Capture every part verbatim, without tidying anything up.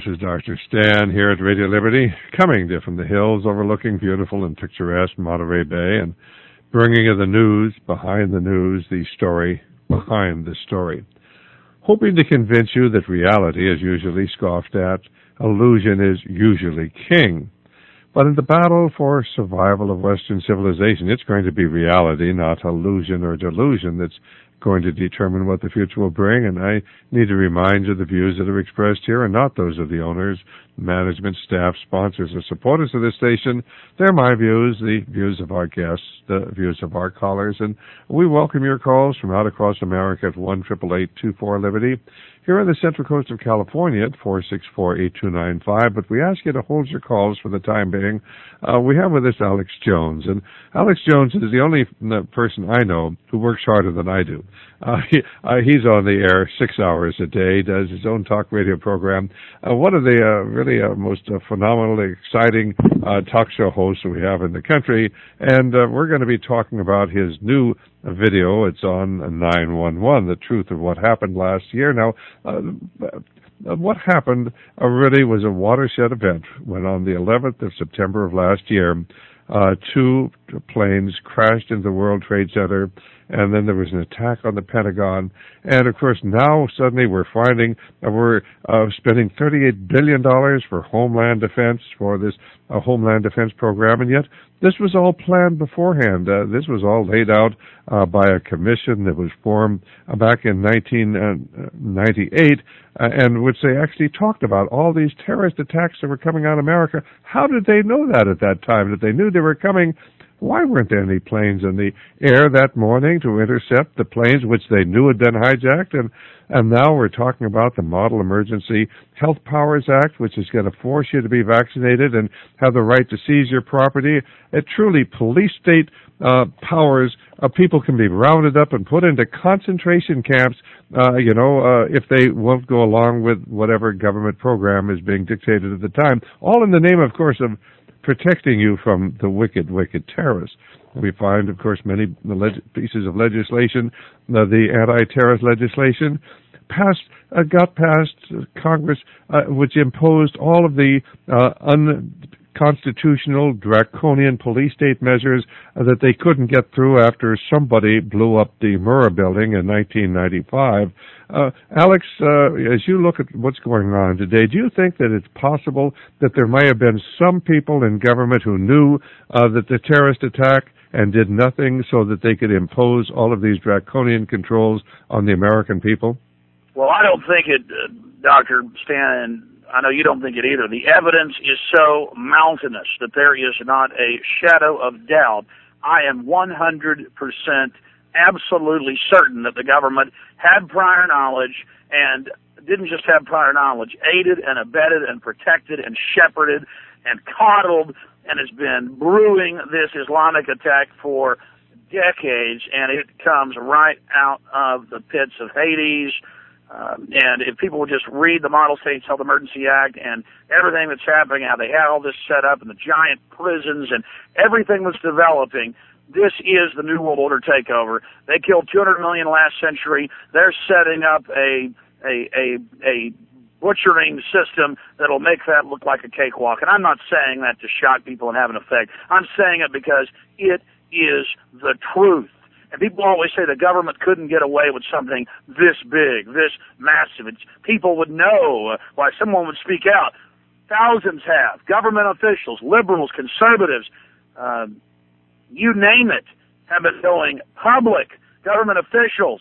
is Doctor Stan here at Radio Liberty, coming to you from the hills overlooking beautiful and picturesque Monterey Bay and bringing you the news behind the news, the story behind the story. Hoping to convince you that reality is usually scoffed at, illusion is usually king. But in the battle for survival of Western civilization, it's going to be reality, not illusion or delusion, that's going to determine what the future will bring. And I need to remind you the views that are expressed here are not those of the owners, management, staff, sponsors, or supporters of this station. They're my views, the views of our guests, the views of our callers. And we welcome your calls from out across America at one eight eight eight, two four, Liberty. Here on the Central Coast of California at four six four, eight two nine five, but we ask you to hold your calls for the time being. Uh, we have with us Alex Jones, and Alex Jones is the only person I know who works harder than I do. Uh, he, uh, he's on the air six hours a day, does his own talk radio program. Uh, one of the uh, really uh, most uh, phenomenally exciting uh, talk show hosts we have in the country, and uh, we're going to be talking about his new video. It's on nine one one, the truth of what happened last year. Now, uh, what happened uh, really was a watershed event when on the eleventh of September of last year, uh, two planes crashed into the World Trade Center, and then there was an attack on the Pentagon. And, of course, now suddenly we're finding that we're uh, spending thirty-eight billion dollars for Homeland Defense, for this uh, Homeland Defense program, and yet this was all planned beforehand. Uh, this was all laid out uh, by a commission that was formed uh, back in nineteen ninety-eight, uh, and which they actually talked about all these terrorist attacks that were coming on America. How did they know that at that time? That they knew they were coming? Why weren't there any planes in the air that morning to intercept the planes which they knew had been hijacked? And and now we're talking about the Model Emergency Health Powers Act, which is going to force you to be vaccinated and have the right to seize your property. It truly police state uh, powers. Uh, people can be rounded up and put into concentration camps, uh, you know, uh, if they won't go along with whatever government program is being dictated at the time. All in the name, of course, of protecting you from the wicked, wicked terrorists. We find, of course, many leg- pieces of legislation, uh, the anti-terrorist legislation, passed, uh, got past uh, Congress, uh, which imposed all of the uh, unconstitutional, draconian police state measures uh, that they couldn't get through after somebody blew up the Murrah building in nineteen ninety-five. Uh, Alex, uh, as you look at what's going on today, do you think that it's possible that there may have been some people in government who knew uh, that the terrorist attack and did nothing so that they could impose all of these draconian controls on the American people? Well, I don't think it, uh, Doctor Stan, and I know you don't think it either. The evidence is so mountainous that there is not a shadow of doubt. I am one hundred percent absolutely certain that the government had prior knowledge, and didn't just have prior knowledge, aided and abetted and protected and shepherded and coddled and has been brewing this Islamic attack for decades, and it comes right out of the pits of Hades. Um, and if people would just read the Model States Health Emergency Act and everything that's happening, how they had all this set up and the giant prisons and everything was developing, this is the New World Order takeover. They killed two hundred million last century. They're setting up a a a, a butchering system that'll make that look like a cakewalk. And I'm not saying that to shock people and have an effect. I'm saying it because it is the truth. And people always say the government couldn't get away with something this big, this massive. It's, people would know why someone would speak out. Thousands have. Government officials, liberals, conservatives, uh, you name it, have been going public. Government officials,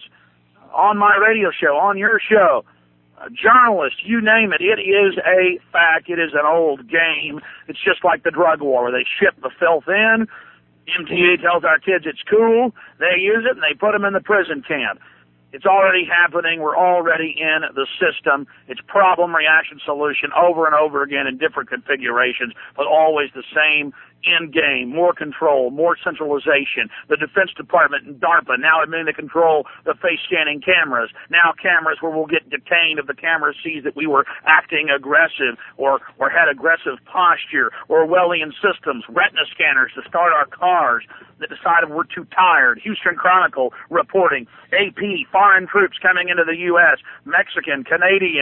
on my radio show, on your show, uh, journalists, you name it. It is a fact. It is an old game. It's just like the drug war where they ship the filth in. M T A tells our kids it's cool. They use it, and they put them in the prison camp. It's already happening. We're already in the system. It's problem, reaction, solution over and over again in different configurations, but always the same end game, more control, more centralization. The Defense Department and DARPA now admitting to control the face-scanning cameras. Now cameras where we'll get detained if the camera sees that we were acting aggressive or, or had aggressive posture. Orwellian systems, retina scanners to start our cars that decided we're too tired. Houston Chronicle reporting A P, foreign troops coming into the U S, Mexican, Canadian,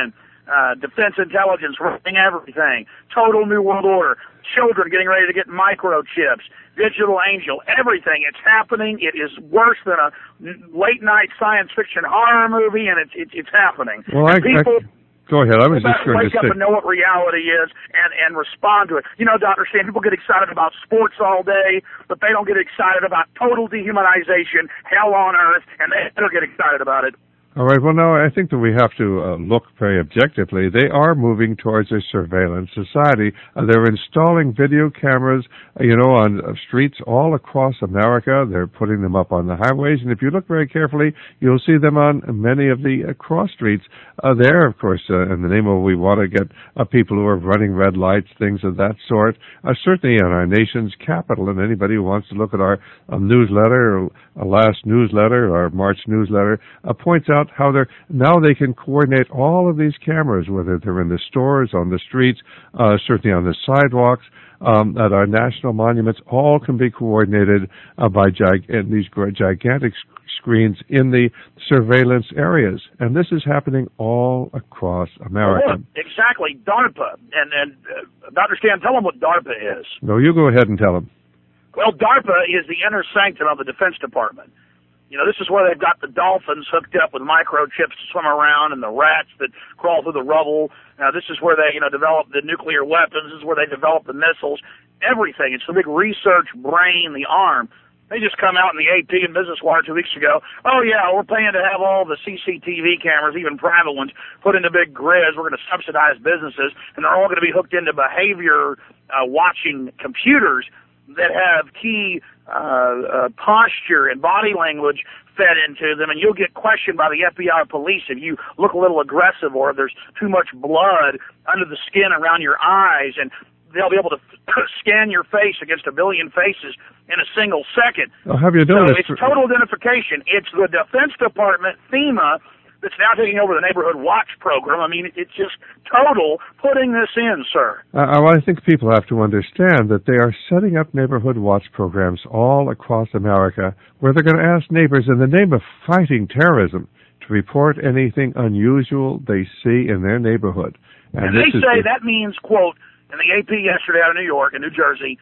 uh, defense intelligence running everything, total new world order, children getting ready to get microchips, digital angel, everything. It's happening. It is worse than a late night science fiction horror movie, and it's it's, it's happening. Well, I, people, I, go ahead. I was just going wake to up say. and know what reality is and, and respond to it. You know, Doctor Stan, people get excited about sports all day, but they don't get excited about total dehumanization, hell on earth, and they don't get excited about it. All right. Well, no, I think that we have to uh, look very objectively. They are moving towards a surveillance society. Uh, they're installing video cameras, uh, you know, on uh, streets all across America. They're putting them up on the highways. And if you look very carefully, you'll see them on many of the uh, cross streets uh, there, of course, uh, in the name of we want to get uh, people who are running red lights, things of that sort. Uh, certainly in our nation's capital, and anybody who wants to look at our uh, newsletter, our last newsletter, our March newsletter, uh, points out how they're now they can coordinate all of these cameras, whether they're in the stores, on the streets, uh, certainly on the sidewalks, um, at our national monuments. All can be coordinated uh, by gig- in these gigantic screens in the surveillance areas, and this is happening all across America. Well, look, exactly, DARPA, and and uh, Doctor Stan, tell them what DARPA is. No, you go ahead and tell them. Well, DARPA is the inner sanctum of the Defense Department. You know, this is where they've got the dolphins hooked up with microchips to swim around and the rats that crawl through the rubble. Now, this is where they, you know, develop the nuclear weapons. This is where they develop the missiles. Everything. It's the big research brain, the arm. They just come out in the A P and Business Wire two weeks ago. Oh, yeah, we're paying to have all the C C T V cameras, even private ones, put into big grids. We're going to subsidize businesses, and they're all going to be hooked into behavior uh, watching computers that have key uh, uh, posture and body language fed into them, and you'll get questioned by the F B I or police if you look a little aggressive or if there's too much blood under the skin around your eyes, and they'll be able to scan your face against a billion faces in a single second. Well, have you done so this? It's total identification. It's the Defense Department, FEMA, that's now taking over the Neighborhood Watch program. I mean, it's just total putting this in, sir. Uh, well, I think people have to understand that they are setting up Neighborhood Watch programs all across America where they're going to ask neighbors in the name of fighting terrorism to report anything unusual they see in their neighborhood. And, and they say the, that means, quote, in the A P yesterday out of New York and New Jersey,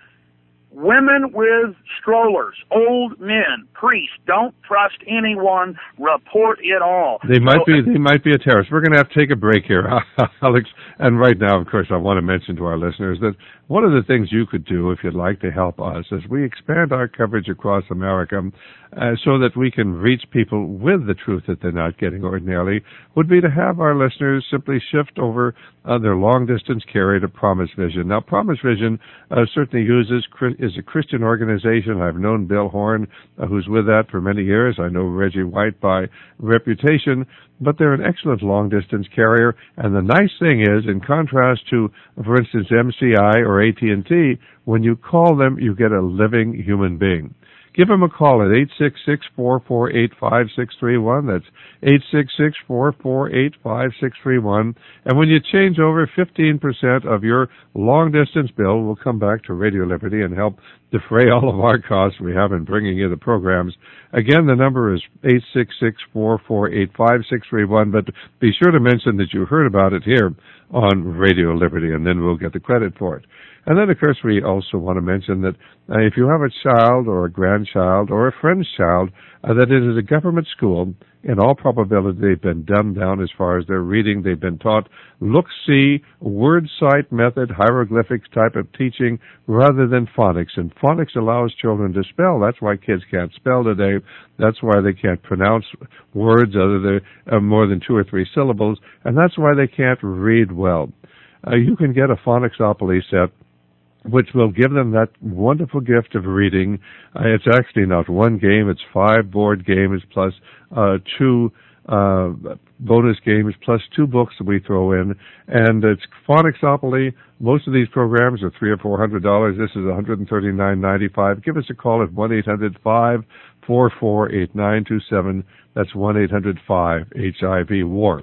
women with strollers, old men, priests, don't trust anyone, report it all. They might so, be they might be a terrorist. We're going to have to take a break here, Alex. And right now, of course, I want to mention to our listeners that one of the things you could do if you'd like to help us as we expand our coverage across America uh, so that we can reach people with the truth that they're not getting ordinarily would be to have our listeners simply shift over uh, their long-distance carrier to Promise Vision. Now, Promise Vision uh, certainly uses is a Christian organization. I've known Bill Horn, uh, who's with that for many years. I know Reggie White by reputation, but they're an excellent long-distance carrier. And the nice thing is, in contrast to, for instance, M C I or A T and T, when you call them, you get a living human being. Give them a call at eight six six, four four eight, five six three one. That's eight six six, four four eight, five six three one. And when you change over, fifteen percent of your long-distance bill will come back to Radio Liberty and help defray all of our costs we have in bringing you the programs. Again, the number is eight six six, four four eight, five six three one. But be sure to mention that you heard about it here on Radio Liberty, and then we'll get the credit for it. And then, of course, we also want to mention that uh, if you have a child or a grandchild or a friend's child uh, that is at a government school, in all probability they've been dumbed down as far as their reading. They've been taught look-see, word-sight method, hieroglyphics type of teaching rather than phonics. And phonics allows children to spell. That's why kids can't spell today. That's why they can't pronounce words other than uh, more than two or three syllables. And that's why they can't read well. Uh, you can get a Phonicsopoli set, which will give them that wonderful gift of reading. Uh, it's actually not one game, it's five board games plus uh, two uh, bonus games plus two books that we throw in. And it's Phonicsopoli. Most of these programs are three or four hundred dollars. This is one hundred thirty-nine ninety-five. Give us a call at one eight hundred, five four four, eight nine two seven. That's one eight hundred, five H I V WAR.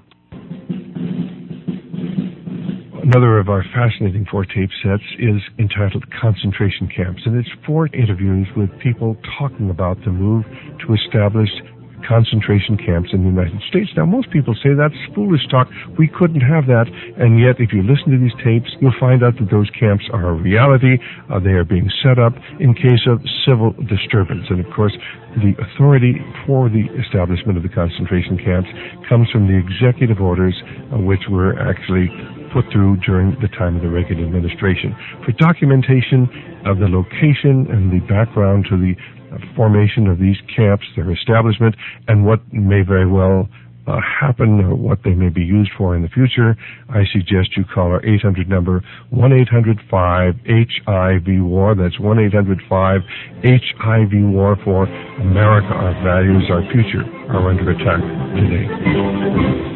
Another of our fascinating four tape sets is entitled Concentration Camps, and it's four interviews with people talking about the move to establish concentration camps in the United States. Now, most people say that's foolish talk. We couldn't have that. And yet, if you listen to these tapes, you'll find out that those camps are a reality. Uh, they are being set up in case of civil disturbance. And, of course, the authority for the establishment of the concentration camps comes from the executive orders, uh, which were actually put through during the time of the Reagan administration. For documentation of the location and the background to the uh, formation of these camps, their establishment, and what may very well uh, happen or what they may be used for in the future, I suggest you call our eight hundred number, one eight hundred five H I V WAR. That's one eight hundred five H I V WAR for America. Our values, our future are under attack today.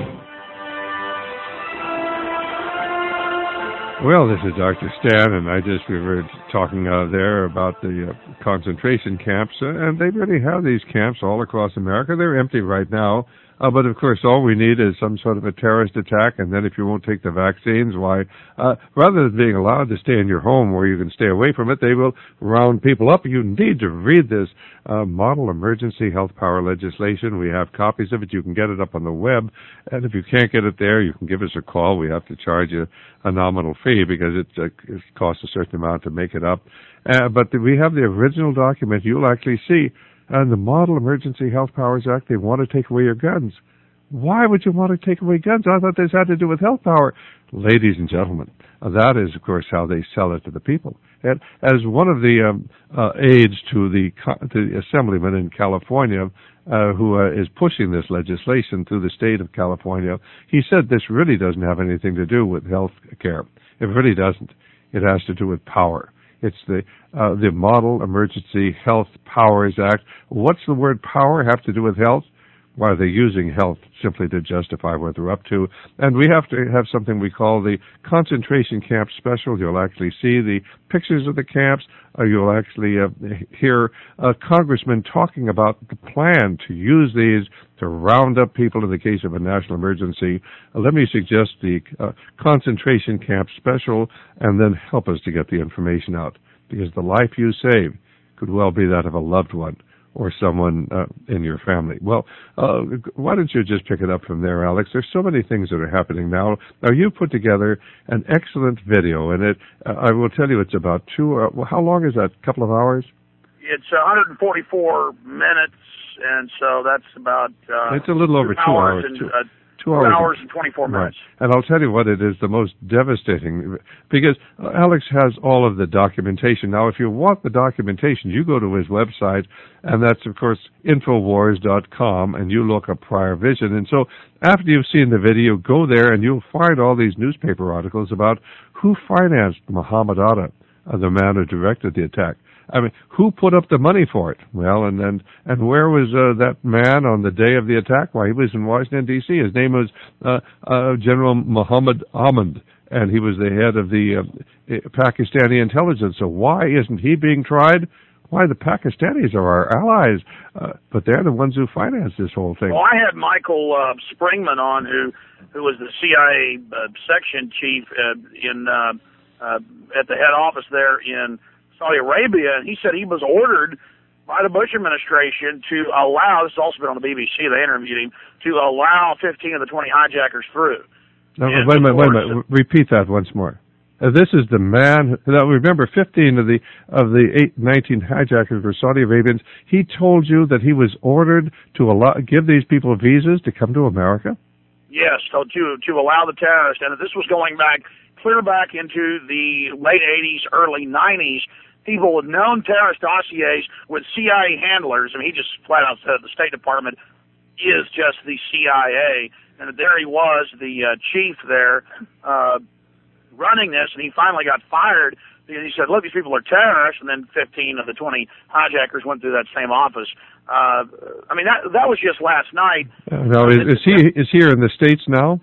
Well, this is Doctor Stan, and I just, we were talking uh, there about the uh, concentration camps, uh, and they really have these camps all across America. They're empty right now, uh, but of course all we need is some sort of a terrorist attack, and then if you won't take the vaccines, why, uh, rather than being allowed to stay in your home where you can stay away from it, they will round people up. You need to read this uh, model emergency health power legislation. We have copies of it. You can get it up on the web, and if you can't get it there, you can give us a call. We have to charge you a nominal fee because it, uh, it costs a certain amount to make it up. Uh, but the, we have the original document. You'll actually see uh, the Model Emergency Health Powers Act. They want to take away your guns. Why would you want to take away guns? I thought this had to do with health power. Ladies and gentlemen, uh, that is, of course, how they sell it to the people. And as one of the um, uh, aides to the, to the assemblyman in California, Uh, who uh, is pushing this legislation through the state of California, he said this really doesn't have anything to do with health care. It really doesn't. It has to do with power. It's the uh, the Model Emergency Health Powers Act. What's the word power have to do with health? Why, they're using health simply to justify what they're up to. And we have to have something we call the concentration camp special. You'll actually see the pictures of the camps. Uh, you'll actually uh, hear a congressman talking about the plan to use these to round up people in the case of a national emergency. Uh, let me suggest the uh, concentration camp special and then help us to get the information out, because the life you save could well be that of a loved one or someone uh, in your family. Well, uh, why don't you just pick it up from there, Alex? There's so many things that are happening now. Now, you put together an excellent video, and it, uh, I will tell you, it's about two, uh, well, how long is that, a couple of hours? It's one hundred forty-four minutes, and so that's about uh, It's a little over two hours. And, two, uh, two hours, hours and twenty-four minutes. Right. And I'll tell you what, it is the most devastating, because Alex has all of the documentation. Now, if you want the documentation, you go to his website, and that's, of course, infowars dot com, and you look up Prior Vision. And so after you've seen the video, go there, and you'll find all these newspaper articles about who financed Muhammad Atta, uh, the man who directed the attack. I mean, who put up the money for it? Well, and and, and where was uh, that man on the day of the attack? Why, he was in Washington, D C His name was uh, uh, General Muhammad Ahmad, and he was the head of the uh, Pakistani intelligence. So why isn't he being tried? Why, the Pakistanis are our allies, uh, but they're the ones who financed this whole thing. Well, I had Michael uh, Springman on, who who was the C I A uh, section chief uh, in uh, uh, at the head office there in Saudi Arabia, and he said he was ordered by the Bush administration to allow, this has also been on the B B C, they interviewed him, to allow fifteen of the twenty hijackers through. No, wait a minute, wait a minute, repeat that once more. Uh, this is the man, now remember, fifteen of the of the eight, nineteen hijackers were Saudi Arabians. He told you that he was ordered to allow, give these people visas to come to America? Yes, to, to, to allow the terrorists, and this was going back, clear back into the late eighties, early nineties, people with known terrorist dossiers with C I A handlers. I mean, he just flat out said the State Department is just the C I A. And there he was, the uh, chief there, uh, running this, and he finally got fired because he said, look, these people are terrorists, and then fifteen of the twenty hijackers went through that same office. Uh, I mean, that that was just last night. Uh, no, is, is he is here in the States now?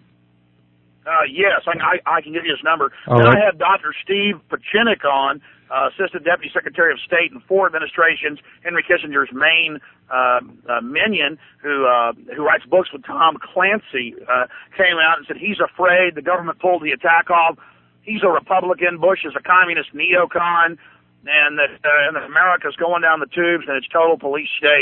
Uh, yes, I, I, I can give you his number. All then right. I had Doctor Steve Pachinik on, uh, Assistant Deputy Secretary of State in four administrations, Henry Kissinger's main uh, uh, minion, who uh, who writes books with Tom Clancy, uh, came out and said he's afraid the government pulled the attack off. He's a Republican. Bush is a communist neocon, and that, uh, and that America's going down the tubes, and it's total police state.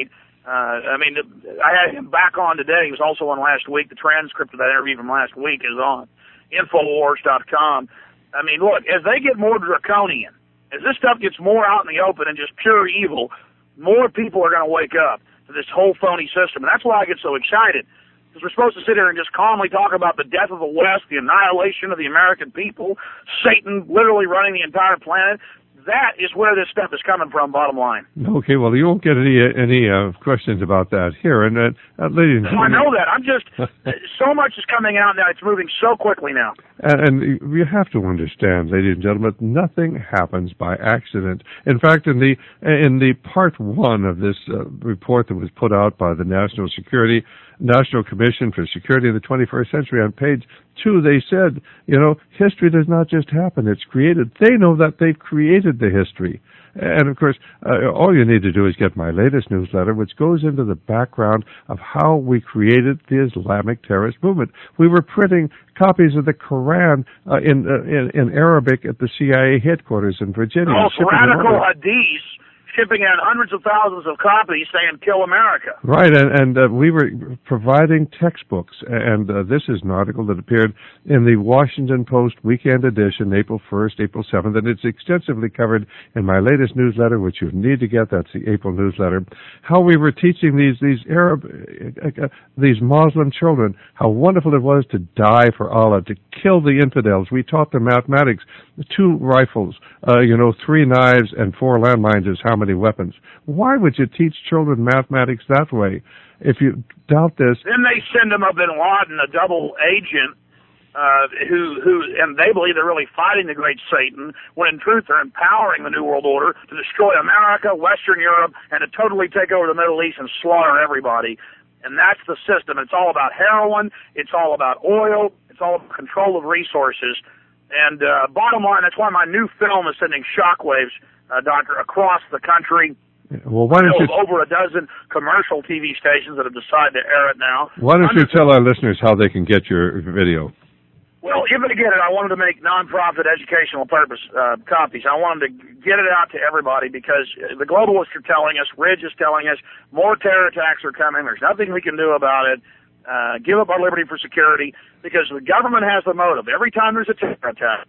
Uh, I mean, I had him back on today. He was also on last week. The transcript of that interview from last week is on Infowars dot com. I mean, look, as they get more draconian, as this stuff gets more out in the open and just pure evil, more people are going to wake up to this whole phony system. And that's why I get so excited, because we're supposed to sit here and just calmly talk about the death of the West, the annihilation of the American people, Satan literally running the entire planet. That is where this stuff is coming from, bottom line. Okay, well, you won't get any any uh, questions about that here. And, uh, uh, ladies and gentlemen, I know that. I'm just, so much is coming out now. It's moving so quickly now. And, and you have to understand, ladies and gentlemen, nothing happens by accident. In fact, in the in the part one of this uh, report that was put out by the National Security National Commission for Security in the twenty-first Century, on page two, they said, you know, history does not just happen, it's created. They know that they've created the history. And, of course, uh, all you need to do is get my latest newsletter, which goes into the background of how we created the Islamic terrorist movement. We were printing copies of the Quran uh, in, uh, in in Arabic at the C I A headquarters in Virginia. Oh, radical hadiths, shipping out hundreds of thousands of copies saying kill America. Right, and, and uh, we were providing textbooks, and uh, this is an article that appeared in the Washington Post weekend edition, April first, April seventh, and it's extensively covered in my latest newsletter, which you need to get. That's the April newsletter. How we were teaching these these Arab, uh, uh, these Muslim children how wonderful it was to die for Allah, to kill the infidels. We taught them mathematics, two rifles, uh, you know, three knives and four landmines is how many weapons. Why would you teach children mathematics that way? If you doubt this, then they send them a Bin Laden, a double agent, uh, who who and they believe they're really fighting the great Satan, when in truth they're empowering the New World Order to destroy America, Western Europe, and to totally take over the Middle East and slaughter everybody. And that's the system. It's all about heroin. It's all about oil. It's all about control of resources. And uh, bottom line, that's why my new film is sending shockwaves, uh, Doctor, across the country. Well, why don't you... Over a dozen commercial T V stations that have decided to air it now. Why don't you tell our listeners how they can get your video? Well, if they get it, I wanted to make nonprofit educational purpose uh, copies. I wanted to get it out to everybody because the globalists are telling us, Ridge is telling us, more terror attacks are coming. There's nothing we can do about it. Uh, give up our liberty for security, because the government has the motive. Every time there's a terror attack,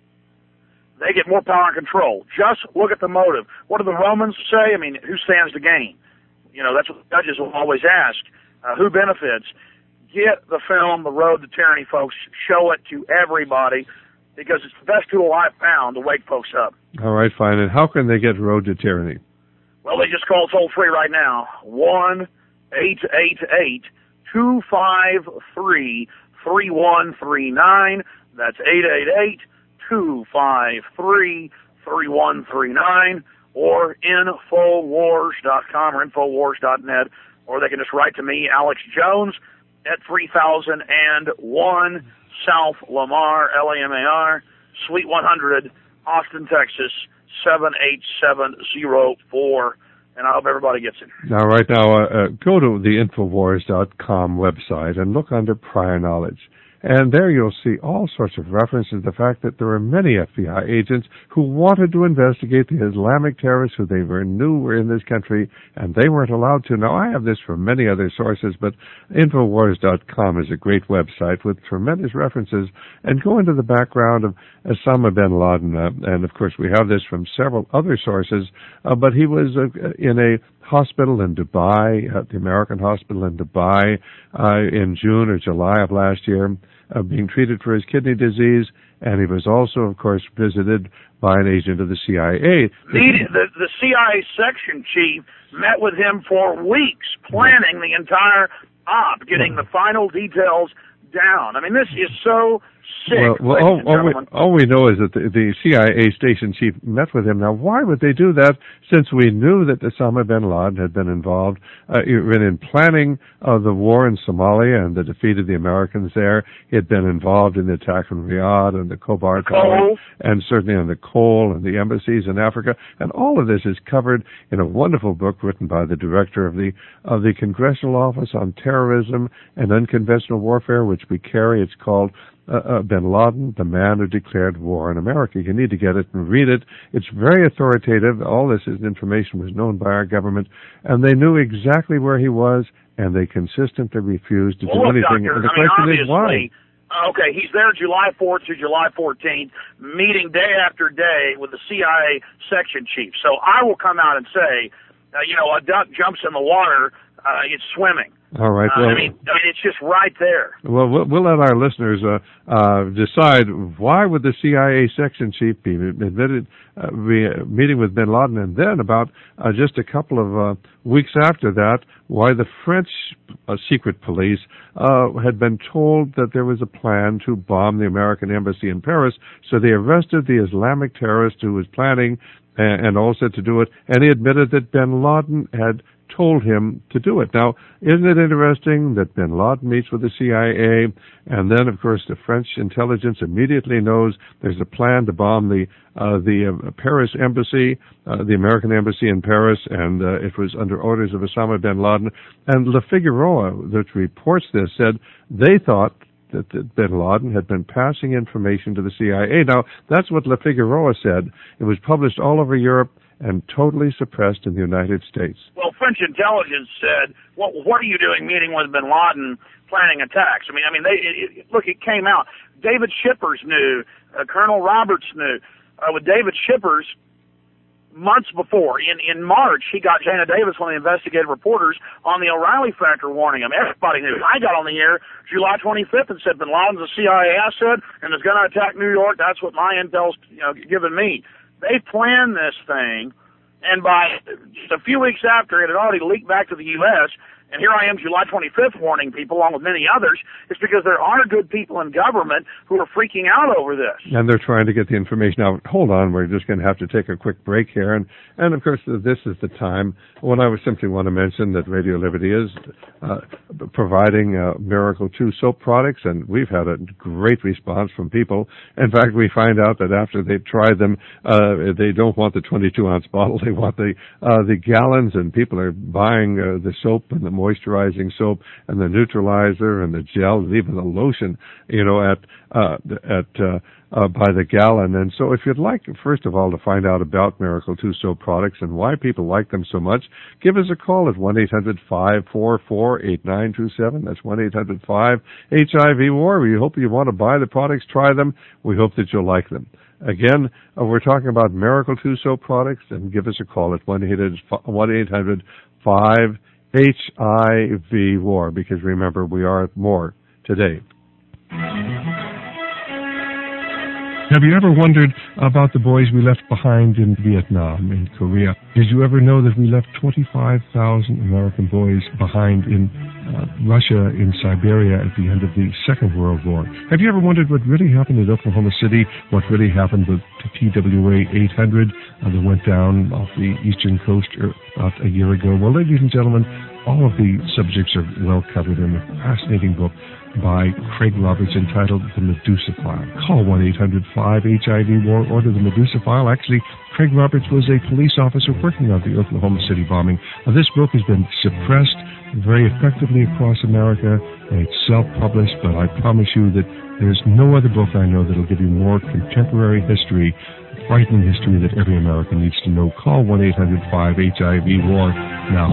they get more power and control. Just look at the motive. What do the Romans say? I mean, who stands to gain? You know, that's what the judges will always ask. Uh, who benefits? Get the film, The Road to Tyranny, folks. Show it to everybody, because it's the best tool I've found to wake folks up. All right, fine. And how can they get Road to Tyranny? Well, they just call toll free right now. one eight eight eight two five three three one three nine. That's eight eight eight two five three three one three nine, or Infowars dot com or Infowars dot net, or they can just write to me, Alex Jones, at three thousand one South Lamar, L A M A R, Suite one hundred, Austin, Texas, seven eight seven zero four. And I hope everybody gets it. Now, right now, uh, uh, go to the Infowars dot com website and look under Prior Knowledge. And there you'll see all sorts of references to the fact that there are many F B I agents who wanted to investigate the Islamic terrorists who they were, knew were in this country, and they weren't allowed to. Now, I have this from many other sources, but Infowars dot com is a great website with tremendous references. And go into the background of Osama bin Laden. Uh, and, of course, we have this from several other sources, uh, but he was uh, in a hospital in Dubai, uh, the American hospital in Dubai, uh, in June or July of last year, uh, being treated for his kidney disease, and he was also, of course, visited by an agent of the C I A. The, the, the C I A section chief met with him for weeks, planning the entire op, getting the final details down. I mean, this is so sick. Well, well all, all, we, all we know is that the, the C I A station chief met with him. Now, why would they do that, since we knew that Osama bin Laden had been involved uh, in planning uh, the war in Somalia and the defeat of the Americans there? He had been involved in the attack on Riyadh and the Khobar Tower, and certainly on the coal and the embassies in Africa. And all of this is covered in a wonderful book written by the director of the of the Congressional Office on Terrorism and Unconventional Warfare, which we carry. It's called uh, uh, bin Laden, the man who declared war on America. You need to get it and read it. It's very authoritative. All this is information was known by our government, and they knew exactly where he was, and they consistently refused to well, do look, anything. Doctor, And the I mean, question is why? Okay, he's there July fourth to July fourteenth, meeting day after day with the C I A section chief. So I will come out and say, uh, you know, a duck jumps in the water, uh, it's swimming. All right. Uh, well, I mean, I mean, it's just right there. Well, we'll, we'll let our listeners uh, uh, decide why would the C I A section chief be admitted uh, be meeting with bin Laden, and then about uh, just a couple of uh, weeks after that, why the French uh, secret police uh, had been told that there was a plan to bomb the American embassy in Paris, so they arrested the Islamic terrorist who was planning and, and all set to do it, and he admitted that bin Laden had told him to do it. Now, isn't it interesting that bin Laden meets with the C I A, and then, of course, the French intelligence immediately knows there's a plan to bomb the uh, the uh, Paris embassy, uh, the American embassy in Paris, and uh, it was under orders of Osama bin Laden. And Le Figaro, that reports this, said they thought that bin Laden had been passing information to the C I A. Now, that's what Le Figaro said. It was published all over Europe and totally suppressed in the United States. Well, French intelligence said, "What, what are you doing meeting with bin Laden, planning attacks?" I mean, I mean, they it, it, look, it came out. David Shippers knew. Uh, Colonel Roberts knew. Uh, with David Shippers, months before, in in March, he got Jana Davis, one of the investigative reporters, on the O'Reilly factor, warning him. Everybody knew. I got on the air July twenty-fifth and said bin Laden's a C I A asset and is going to attack New York. That's what my intel's you know given me. They planned this thing, and by just a few weeks after, it had already leaked back to the U S, and here I am July twenty-fifth warning people, along with many others. It's because there are good people in government who are freaking out over this. And they're trying to get the information out. Hold on, we're just going to have to take a quick break here. And, and of course, this is the time when I would simply want to mention that Radio Liberty is uh, providing uh, Miracle two soap products, and we've had a great response from people. In fact, we find out that after they've tried them, uh, they don't want the twenty-two ounce bottle. They want the uh, the gallons, and people are buying uh, the soap and the moisturizing soap and the neutralizer and the gel and even the lotion, you know, at uh, at uh, uh, by the gallon. And so if you'd like, first of all, to find out about Miracle two soap products and why people like them so much, give us a call at one eight hundred five four four eight nine two seven. That's one eight hundred five H I V war. We hope you want to buy the products, try them. We hope that you'll like them. Again, uh, we're talking about Miracle two soap products, and give us a call at one eight hundred five H I V war, because remember, we are at war today. Have you ever wondered about the boys we left behind in Vietnam, in Korea? Did you ever know that we left twenty-five thousand American boys behind in uh, Russia, in Siberia at the end of the Second World War? Have you ever wondered what really happened in Oklahoma City, what really happened with T W A eight hundred uh, that went down off the eastern coast about a year ago? Well, ladies and gentlemen, all of the subjects are well covered in a fascinating book by Craig Roberts entitled The Medusa File. Call one eight hundred five H I V war, order The Medusa File. Actually, Craig Roberts was a police officer working on the Oklahoma City bombing. Now, this book has been suppressed very effectively across America, and it's self-published, but I promise you that there's no other book I know that will give you more contemporary history, frightening history that every American needs to know. Call one eight hundred five H I V war now.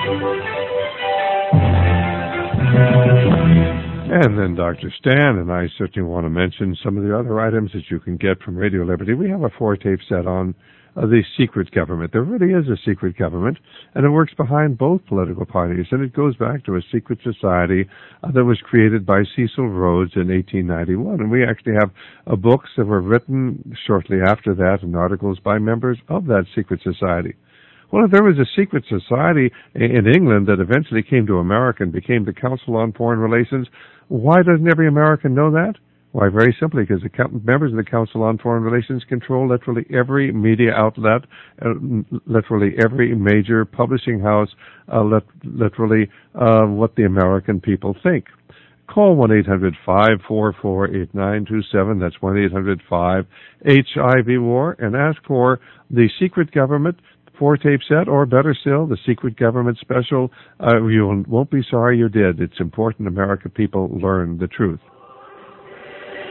And then Doctor Stan and I certainly want to mention some of the other items that you can get from Radio Liberty. We have a four-tape set on uh, the secret government. There really is a secret government, and it works behind both political parties, and it goes back to a secret society uh, that was created by Cecil Rhodes in eighteen ninety-one. And we actually have uh, books that were written shortly after that and articles by members of that secret society. Well, if there was a secret society in England that eventually came to America and became the Council on Foreign Relations, why doesn't every American know that? Why, very simply, because the members of the Council on Foreign Relations control literally every media outlet, uh, literally every major publishing house, uh, literally uh, what the American people think. Call one eight hundred five four four eight nine two seven. That's one eight hundred five H I V war, and ask for the secret government four-tape set, or better still, the Secret Government Special. Uh, you won't be sorry you did. It's important American people learn the truth.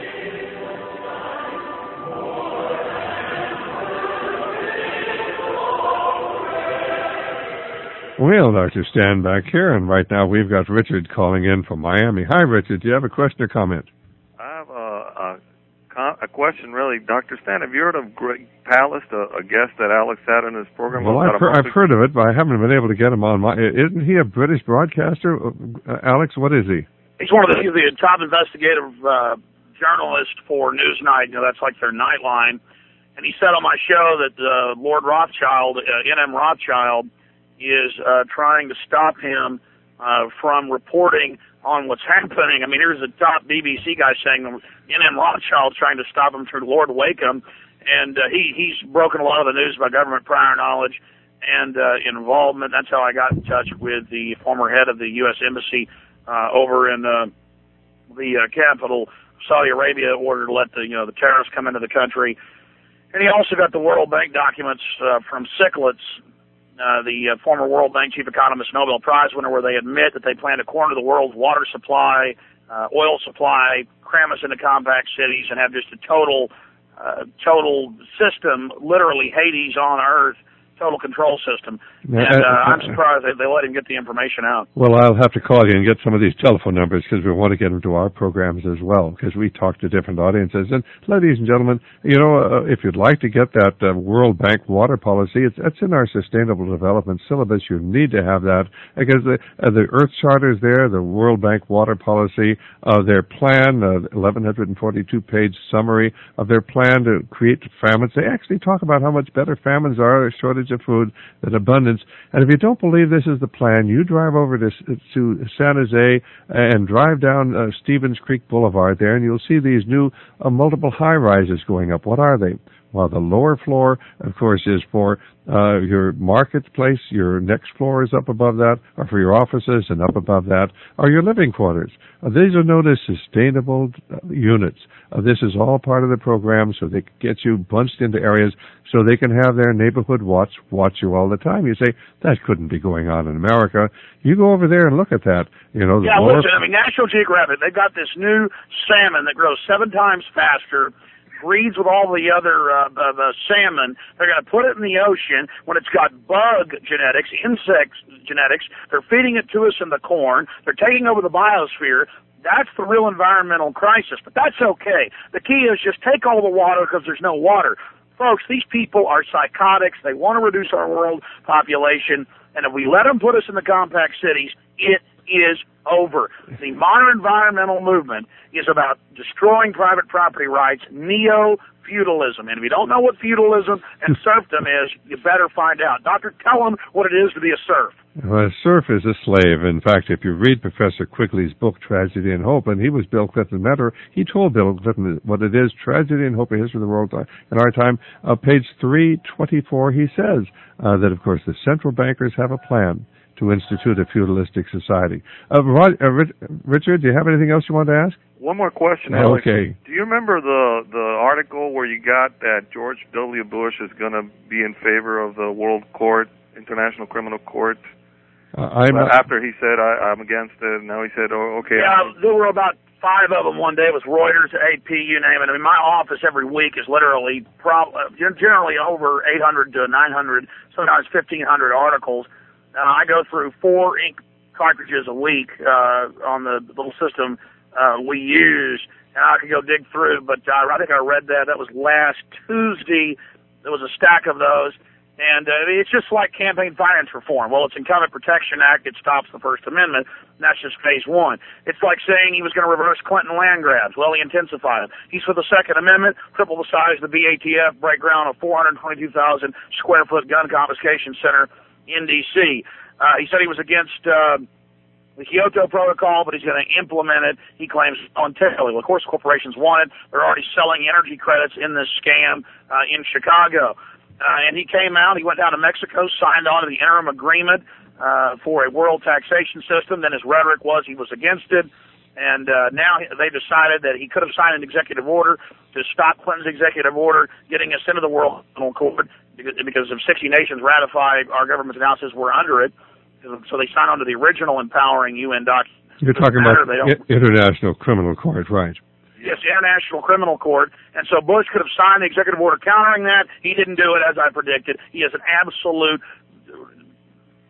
Well, Doctor Stan back here, and right now we've got Richard calling in from Miami. Hi, Richard. Do you have a question or comment? I have a, a, a question, really. Doctor Stan, have you heard of Greg Palast, a, a guest that Alex had in his program? Well, I've, heard, I've heard of it, but I haven't been able to get him on my... Isn't he a British broadcaster? Uh, Alex, what is he? He's one of the, the top investigative uh, journalists for Newsnight. You know, that's like their nightline. And he said on my show that uh, Lord Rothschild, uh, N M Rothschild, is uh, trying to stop him uh, from reporting on what's happening. I mean, here's a top B B C guy saying N M Rothschild's trying to stop him through Lord Wakeham, and uh, he he's broken a lot of the news about government prior knowledge and uh, involvement. That's how I got in touch with the former head of the U S Embassy uh, over in uh, the uh, capital, Saudi Arabia, ordered to let the you know the terrorists come into the country. And he also got the World Bank documents uh, from Stiglitz, Uh, the uh, former World Bank chief economist, Nobel Prize winner, where they admit that they plan to corner the world's water supply, uh, oil supply, cram us into compact cities, and have just a total, uh, total system, literally Hades on Earth, total control system. And uh, I'm surprised they, they let him get the information out. Well, I'll have to call you and get some of these telephone numbers because we want to get them to our programs as well because we talk to different audiences. And ladies and gentlemen, you know, uh, if you'd like to get that uh, World Bank water policy, it's, it's in our Sustainable Development syllabus. You need to have that because the, uh, the Earth Charter is there, the World Bank water policy, uh, their plan, uh, eleven forty-two page summary of their plan to create famines. They actually talk about how much better famines are, a shortage of food, than abundance. And if you don't believe this is the plan, you drive over to, to San Jose and drive down uh, Stevens Creek Boulevard there, and you'll see these new uh, multiple high-rises going up. What are they? Well, the lower floor, of course, is for uh, your marketplace. Your next floor is up above that, or for your offices, and up above that are your living quarters. Uh, these are known as sustainable uh, units. Uh, this is all part of the program, so they can get you bunched into areas so they can have their neighborhood watch watch you all the time. You say, that couldn't be going on in America. You go over there and look at that. You know, the yeah, lower... listen, I mean, National Geographic, they've got this new salmon that grows seven times faster, breeds with all the other uh, uh, uh, salmon. They're going to put it in the ocean when it's got bug genetics, insect genetics. They're feeding it to us in the corn. They're taking over the biosphere. That's the real environmental crisis, but that's okay. The key is just take all the water because there's no water. Folks, these people are psychotics. They want to reduce our world population, and if we let them put us in the compact cities, it is over. The modern environmental movement is about destroying private property rights, neo-feudalism. And if you don't know what feudalism and serfdom is, you better find out. Doctor, tell them what it is to be a serf. Well, a serf is a slave. In fact, if you read Professor Quigley's book, Tragedy and Hope, and he was Bill Clinton's mentor, he told Bill Clinton what it is, Tragedy and Hope, a History of the World in Our Time. Uh, page three twenty-four, he says uh, that, of course, the central bankers have a plan to institute a feudalistic society. Uh, Rod, uh, Richard, do you have anything else you want to ask? One more question, Alex. Okay. Do you remember the the article where you got that George W. Bush is going to be in favor of the World Court, International Criminal Court? Uh, I'm but after he said, I, I'm against it, and now he said, oh, okay. Yeah, there were about five of them one day. It was Reuters, A P, you name it. I mean, my office every week is literally prob- generally over eight hundred to nine hundred, sometimes fifteen hundred articles. Uh, I go through four ink cartridges a week uh, on the little system uh, we use, and I could go dig through, but uh, I think I read that. That was last Tuesday. There was a stack of those. And uh, it's just like campaign finance reform. Well, it's Incumbent Protection Act. It stops the First Amendment. And that's just phase one. It's like saying he was going to reverse Clinton land grabs. Well, he intensified them. He's for the Second Amendment, triple the size of the B A T F, break ground of four hundred twenty-two thousand square foot gun confiscation center in D C Uh, he said he was against uh, the Kyoto Protocol, but he's going to implement it. He claims voluntarily. Well, of course, corporations want it. They're already selling energy credits in this scam uh, in Chicago. Uh, and he came out, he went down to Mexico, signed on to the interim agreement uh, for a world taxation system. Then his rhetoric was he was against it. And uh, now they decided that he could have signed an executive order to stop Clinton's executive order getting us into the World Criminal Court because, because if sixty nations ratified our government's analysis, we're under it. So they signed on to the original empowering U N document. You're talking about the International Criminal Court, right? Yes, the International Criminal Court. And so Bush could have signed the executive order countering that. He didn't do it, as I predicted. He has an absolute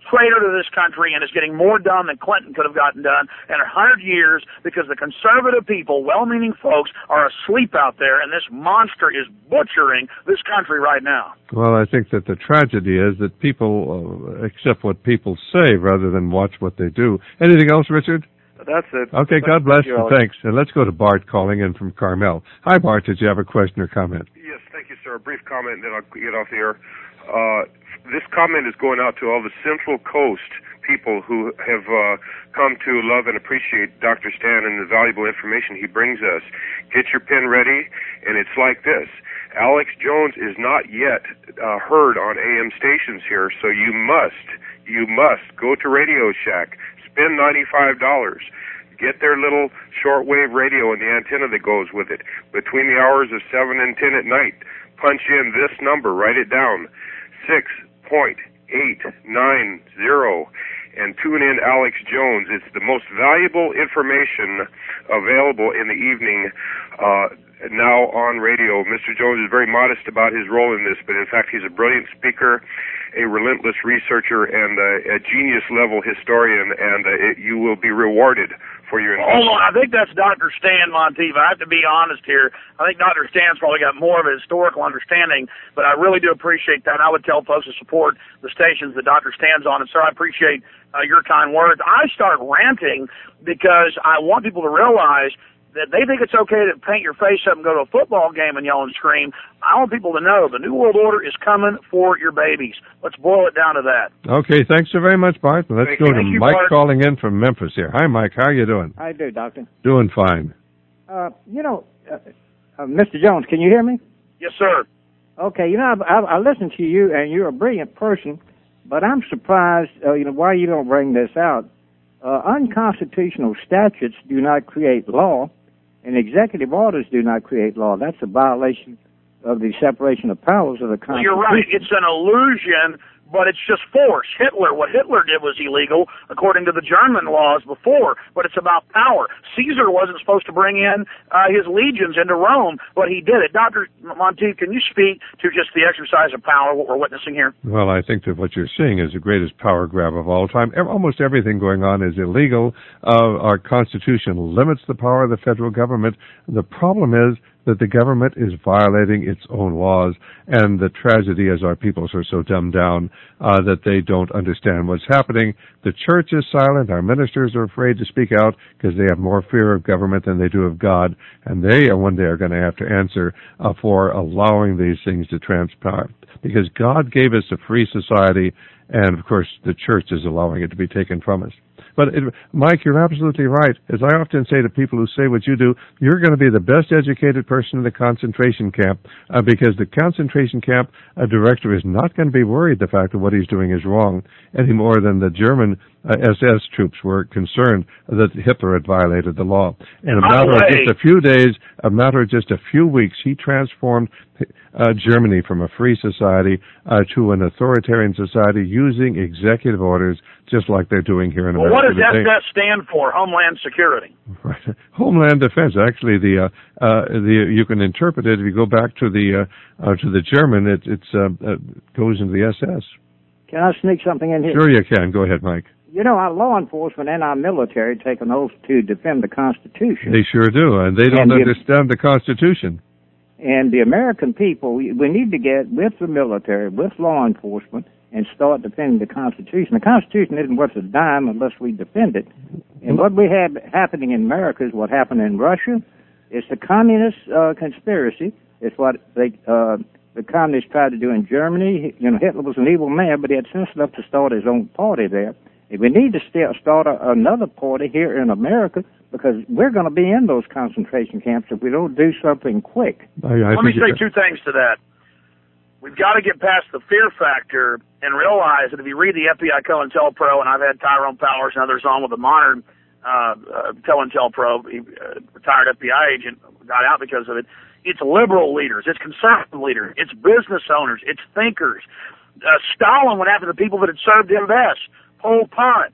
traitor to this country and is getting more done than Clinton could have gotten done in a hundred years because the conservative people, well-meaning folks, are asleep out there, and this monster is butchering this country right now. Well, I think that the tragedy is that people uh, accept what people say rather than watch what they do. Anything else, Richard? That's it. Okay, Thank God bless you, and thanks. And let's go to Bart calling in from Carmel. Hi, Bart. Did you have a question or comment? Yes, thank you, sir. A brief comment, and then I'll get off the air. Uh, this comment is going out to all the Central Coast people who have uh, come to love and appreciate Doctor Stan and the valuable information he brings us. Get your pen ready, and it's like this. Alex Jones is not yet uh, heard on A M stations here, so you must, you must go to Radio Shack, spend ninety-five dollars, get their little shortwave radio and the antenna that goes with it. Between the hours of seven and ten at night, punch in this number, write it down, six point eight nine zero, and tune in Alex Jones. It's the most valuable information available in the evening uh, now on radio. Mister Jones is very modest about his role in this, but in fact he's a brilliant speaker, a relentless researcher, and a, a genius-level historian, and uh, it, you will be rewarded for your investment. Hold on, I think that's Doctor Stan Monteith. I have to be honest here. I think Doctor Stan's probably got more of a historical understanding, but I really do appreciate that. And I would tell folks to support the stations that Doctor Stan's on. And, sir, I appreciate uh, your kind words. I start ranting because I want people to realize that they think it's okay to paint your face up and go to a football game and yell and scream. I want people to know the New World Order is coming for your babies. Let's boil it down to that. Okay, thanks so very much, Bart. Let's Thank go you. to Thank you, Mike Bart. calling in from Memphis here. Hi, Mike. How are you doing? How you do, Doctor? Doing fine. Uh, you know, uh, uh, Mister Jones, can you hear me? Yes, sir. Okay, you know, I, I, I listen to you, and you're a brilliant person, but I'm surprised, uh, you know, why you don't bring this out. Uh, unconstitutional statutes do not create law, and executive orders do not create law. That's a violation of the separation of powers of the Constitution. Well, you're right. It's an illusion, but it's just force. Hitler, what Hitler did was illegal according to the German laws before, but it's about power. Caesar wasn't supposed to bring in uh, his legions into Rome, but he did it. Doctor Monteith, can you speak to just the exercise of power, what we're witnessing here? Well, I think that what you're seeing is the greatest power grab of all time. Almost everything going on is illegal. Uh, our Constitution limits the power of the federal government. The problem is that the government is violating its own laws, and the tragedy is our peoples are so dumbed down uh, that they don't understand what's happening. The church is silent. Our ministers are afraid to speak out because they have more fear of government than they do of God, and they one day are going to have to answer uh, for allowing these things to transpire, because God gave us a free society, and of course the church is allowing it to be taken from us. But, it, Mike, you're absolutely right. As I often say to people who say what you do, you're going to be the best educated person in the concentration camp uh, because the concentration camp uh, director is not going to be worried the fact that what he's doing is wrong any more than the German uh, S S troops were concerned that Hitler had violated the law. In a matter of just a few days, a matter of just a few weeks, he transformed uh, Germany from a free society uh, to an authoritarian society using executive orders just like they're doing here in well, America. What does S S stand for? Homeland Security. Right. Homeland Defense. Actually, the uh, uh, the you can interpret it if you go back to the uh, uh, to the German. It it's uh, uh, goes into the S S. Can I sneak something in here? Sure, you can. Go ahead, Mike. You know, our law enforcement and our military take an oath to defend the Constitution. They sure do, and they don't and understand the, the Constitution. And the American people, we, we need to get with the military, with law enforcement, and start defending the Constitution. The Constitution isn't worth a dime unless we defend it. And what we have happening in America is what happened in Russia. It's the communist uh, conspiracy. It's what they, uh, the communists tried to do in Germany. You know, Hitler was an evil man, but he had sense enough to start his own party there. And we need to st- start a, another party here in America, because we're going to be in those concentration camps if we don't do something quick. I, I Let me say two things to that. We've got to get past the fear factor and realize that if you read the F B I COINTELPRO, and I've had Tyrone Powers and others on with a modern uh, uh, COINTELPRO, he, uh, retired F B I agent, got out because of it, it's liberal leaders, it's conservative leaders, it's business owners, it's thinkers. Uh, Stalin went after the people that had served him best. Pol Pot.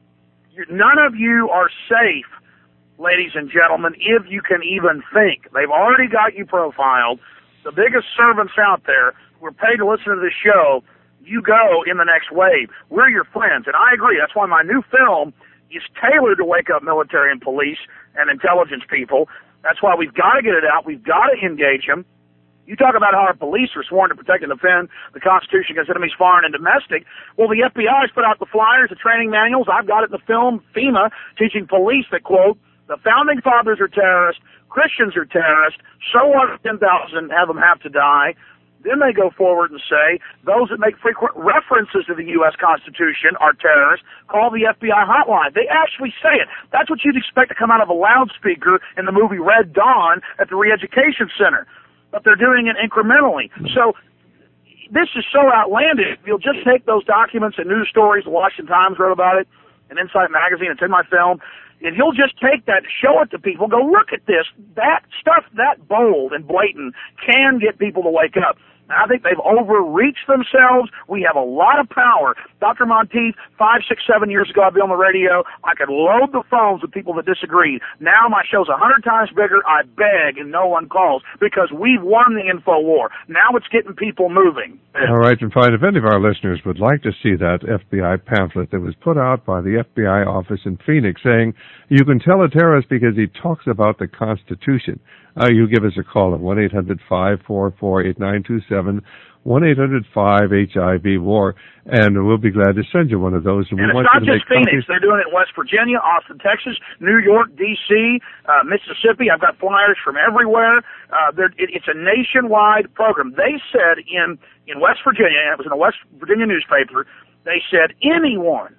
None of you are safe, ladies and gentlemen, if you can even think. They've already got you profiled. The biggest servants out there who are paid to listen to this show, you go in the next wave. We're your friends. And I agree. That's why my new film is tailored to wake up military and police and intelligence people. That's why we've got to get it out. We've got to engage them. You talk about how our police are sworn to protect and defend the Constitution against enemies foreign and domestic. Well, the F B I has put out the flyers, the training manuals. I've got it in the film, FEMA, teaching police that, quote, the Founding Fathers are terrorists, Christians are terrorists, so what if ten thousand have them have to die? Then they go forward and say, those that make frequent references to the U S Constitution are terrorists. Call the F B I hotline. They actually say it. That's what you'd expect to come out of a loudspeaker in the movie Red Dawn at the Re-Education Center. But they're doing it incrementally. So this is so outlandish. If you'll just take those documents and news stories, the Washington Times wrote about it, and Insight Magazine, it's in my film, if you'll just take that, show it to people, go look at this, that stuff that bold and blatant can get people to wake up. I think they've overreached themselves. We have a lot of power. Doctor Monteith, five, six, seven years ago, I'd be on the radio. I could load the phones with people that disagreed. Now my show's a hundred times bigger. I beg, and no one calls because we've won the info war. Now it's getting people moving. All right, and fine. If any of our listeners would like to see that F B I pamphlet that was put out by the F B I office in Phoenix saying, you can tell a terrorist because he talks about the Constitution, Uh, you give us a call at one eight hundred five four four eight nine two seven, one eight hundred five H I V war, and we'll be glad to send you one of those. And, and it's not just Phoenix. Copies. They're doing it in West Virginia, Austin, Texas, New York, D C, uh, Mississippi. I've got flyers from everywhere. Uh, it, it's a nationwide program. They said in, in West Virginia, and it was in a West Virginia newspaper, they said anyone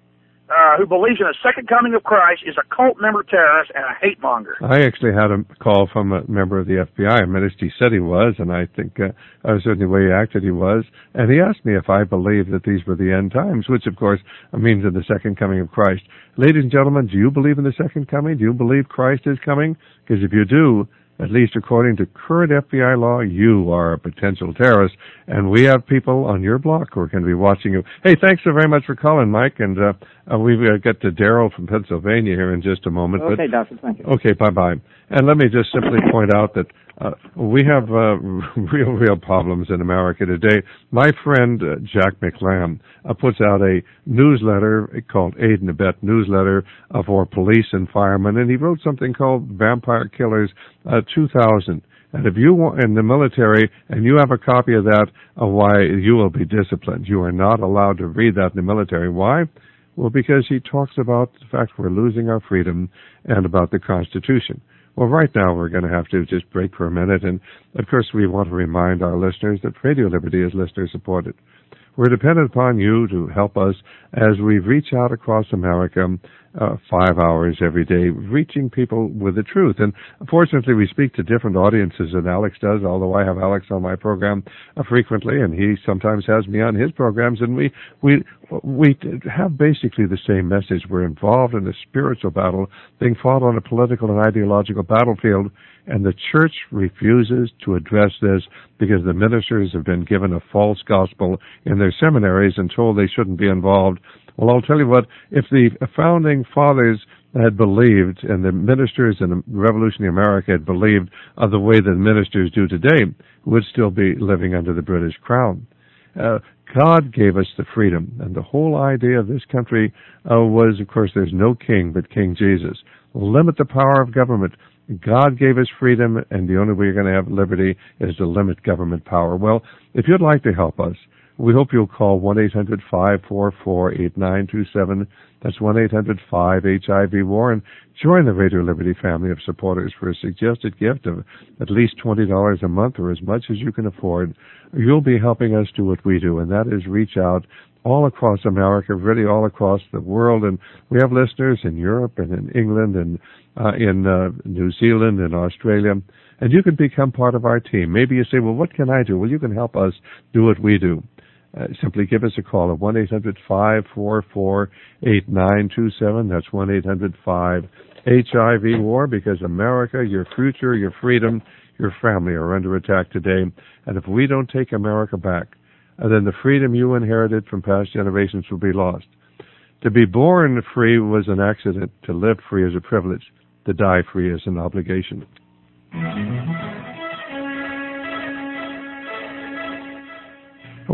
Uh, who believes in the second coming of Christ is a cult member terrorist and a hate monger. I actually had a call from a member of the F B I. A minister said he was, and I think uh, I was certainly the way he acted he was. And he asked me if I believed that these were the end times, which, of course, means in the second coming of Christ. Ladies and gentlemen, do you believe in the second coming? Do you believe Christ is coming? Because if you do, at least according to current F B I law, you are a potential terrorist, and we have people on your block who are going to be watching you. Hey, thanks so very much for calling, Mike, and uh, uh, we've uh, got to Daryl from Pennsylvania here in just a moment. Okay, but, Doctor, thank you. Okay, bye-bye. And let me just simply point out that uh, we have uh, real, real problems in America today. My friend uh, Jack McLam uh, puts out a newsletter called Aid and Abet newsletter uh, for police and firemen, and he wrote something called Vampire Killers uh, two thousand. And if you want in the military and you have a copy of that, uh, why you will be disciplined. You are not allowed to read that in the military. Why? Well, because he talks about the fact we're losing our freedom and about the Constitution. Well, right now we're going to have to just break for a minute. And, of course, we want to remind our listeners that Radio Liberty is listener-supported. We're dependent upon you to help us as we reach out across America uh, five hours every day, reaching people with the truth. And fortunately, we speak to different audiences than Alex does, although I have Alex on my program uh, frequently, and he sometimes has me on his programs, and we, we, we have basically the same message. We're involved in a spiritual battle being fought on a political and ideological battlefield, and the church refuses to address this because the ministers have been given a false gospel in their seminaries and told they shouldn't be involved. Well, I'll tell you what, if the founding fathers had believed, and the ministers in revolutionary America had believed of the way that ministers do today, we'd still be living under the British crown. Uh, God gave us the freedom, and the whole idea of this country uh, was, of course, there's no king but King Jesus. Limit the power of government. God gave us freedom, and the only way you're going to have liberty is to limit government power. Well, if you'd like to help us, we hope you'll call one eight hundred five four four eight nine two seven. That's one eight hundred five H I V war, and join the Radio Liberty family of supporters for a suggested gift of at least twenty dollars a month or as much as you can afford. You'll be helping us do what we do, and that is reach out all across America, really all across the world. And we have listeners in Europe and in England and uh, in uh, New Zealand and Australia. And you can become part of our team. Maybe you say, well, what can I do? Well, you can help us do what we do. Uh, simply give us a call at one eight hundred five four four eight nine two seven. That's one eight hundred five H I V war, because America, your future, your freedom, your family are under attack today. And if we don't take America back, uh, then the freedom you inherited from past generations will be lost. To be born free was an accident. To live free is a privilege. To die free is an obligation.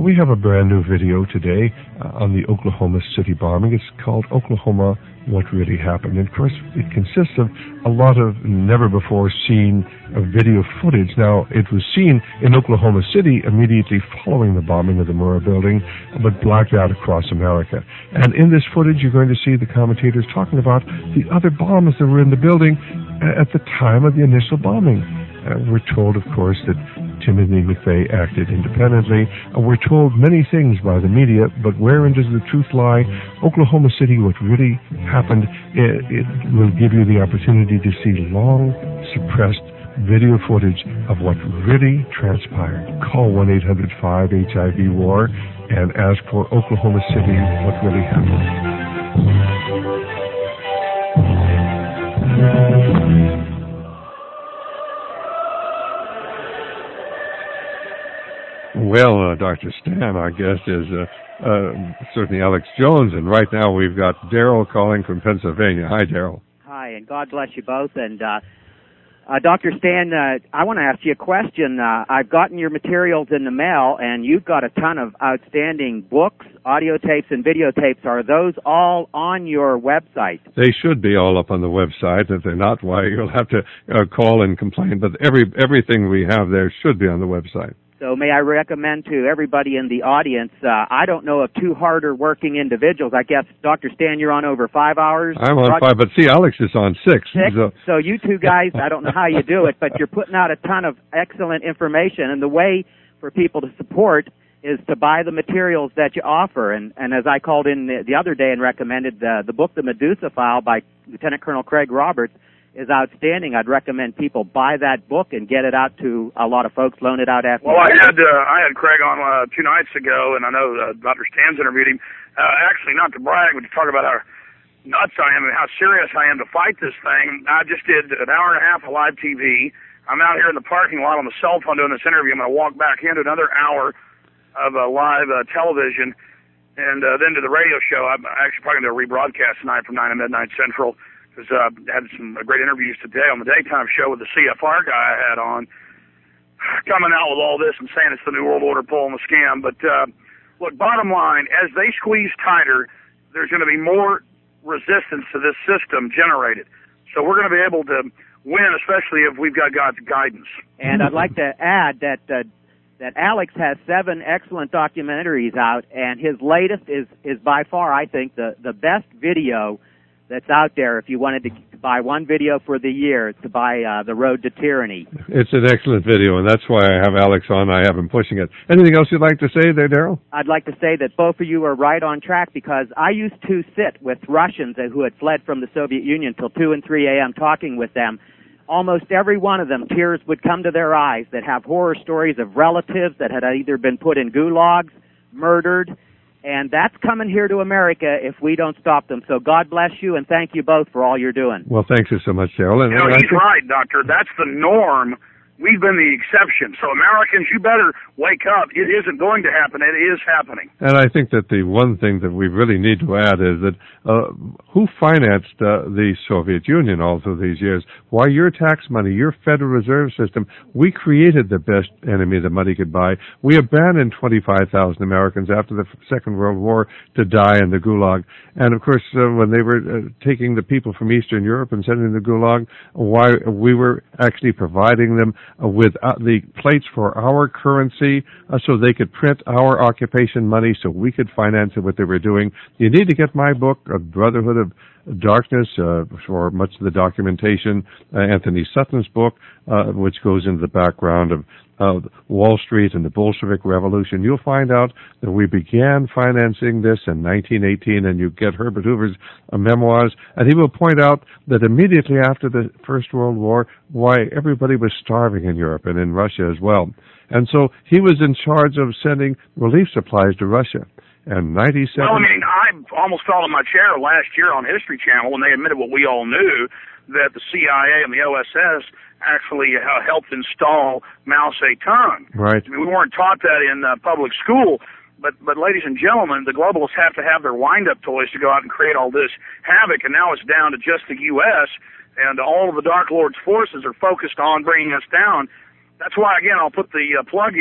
We have a brand new video today uh, on the Oklahoma City bombing. It's called Oklahoma, What Really Happened. And of course, it consists of a lot of never-before-seen uh, video footage. Now, it was seen in Oklahoma City immediately following the bombing of the Murrah building, but blacked out across America. And in this footage, you're going to see the commentators talking about the other bombs that were in the building at the time of the initial bombing. Uh, we're told, of course, that Timothy McVeigh acted independently. Uh, we're told many things by the media, but wherein does the truth lie? Oklahoma City, what really happened, it, it will give you the opportunity to see long suppressed video footage of what really transpired. Call one eight hundred five H I V WAR and ask for Oklahoma City, what really happened. Well, uh, Doctor Stan, our guest is uh, uh, certainly Alex Jones, and right now we've got Daryl calling from Pennsylvania. Hi, Daryl. Hi, and God bless you both. And uh, uh, Doctor Stan, uh, I want to ask you a question. Uh, I've gotten your materials in the mail, and you've got a ton of outstanding books, audio tapes, and videotapes. Are those all on your website? They should be all up on the website. If they're not, why, you'll have to uh, call and complain. But every everything we have there should be on the website. So may I recommend to everybody in the audience, uh, I don't know of two harder working individuals. I guess, Doctor Stan, you're on over five hours. I'm on Roger? five, but see, Alex is on six. Six? So. so you two guys, I don't know how you do it, but you're putting out a ton of excellent information. And the way for people to support is to buy the materials that you offer. And, and as I called in the, the other day and recommended, the, the book, The Medusa File by Lieutenant Colonel Craig Roberts, is outstanding. I'd recommend people buy that book and get it out to a lot of folks, loan it out after. Well, I had uh, I had Craig on uh, two nights ago, and I know uh, Doctor Stan's interviewed him. Uh, actually, not to brag, but to talk about how nuts I am and how serious I am to fight this thing. I just did an hour and a half of live T V. I'm out here in the parking lot on the cell phone doing this interview. I'm going to walk back into another hour of uh, live uh, television, and uh, then to the radio show. I'm actually probably going to do a rebroadcast tonight from nine to midnight Central. Because uh, had some great interviews today on the daytime show with the C F R guy I had on, coming out with all this and saying it's the New World Order pulling the scam. But uh, look, bottom line, as they squeeze tighter, there's going to be more resistance to this system generated. So we're going to be able to win, especially if we've got God's guidance. And I'd like to add that uh, that Alex has seven excellent documentaries out, and his latest is is by far, I think, the the best video that's out there. If you wanted to buy one video for the year, to buy uh, The Road to Tyranny. It's an excellent video, and that's why I have Alex on. I have him pushing it. Anything else you'd like to say there, Daryl? I'd like to say that both of you are right on track, because I used to sit with Russians who had fled from the Soviet Union till two and three a.m. talking with them. Almost every one of them, tears would come to their eyes, that have horror stories of relatives that had either been put in gulags, murdered, and that's coming here to America if we don't stop them. So God bless you, and thank you both for all you're doing. Well, thank you so much, Daryl. You know, he's right, Doctor. That's the norm. We've been the exception. So Americans, you better wake up. It isn't going to happen. It is happening. And I think that the one thing that we really need to add is that uh, who financed uh, the Soviet Union all through these years? Why, your tax money, your Federal Reserve System. We created the best enemy that money could buy. We abandoned twenty-five thousand Americans after the Second World War to die in the Gulag. And, of course, uh, when they were uh, taking the people from Eastern Europe and sending them to the Gulag, why we were actually providing them Uh, with uh, the plates for our currency uh, so they could print our occupation money so we could finance it, what they were doing. You need to get my book, A Brotherhood of Darkness, uh, for much of the documentation, uh, Anthony Sutton's book, uh, which goes into the background of uh, Wall Street and the Bolshevik Revolution. You'll find out that we began financing this in nineteen eighteen, and you get Herbert Hoover's uh, memoirs, and he will point out that immediately after the First World War, why everybody was starving in Europe and in Russia as well. And so he was in charge of sending relief supplies to Russia. And ninety-seven... Well, I mean, I almost fell in my chair last year on History Channel when they admitted what we all knew, that the C I A and the O S S actually uh, helped install Mao Zedong. Right. I mean, we weren't taught that in uh, public school, but, but ladies and gentlemen, the globalists have to have their wind-up toys to go out and create all this havoc, and now it's down to just the U S, and all of the Dark Lord's forces are focused on bringing us down. That's why, again, I'll put the uh, plug in.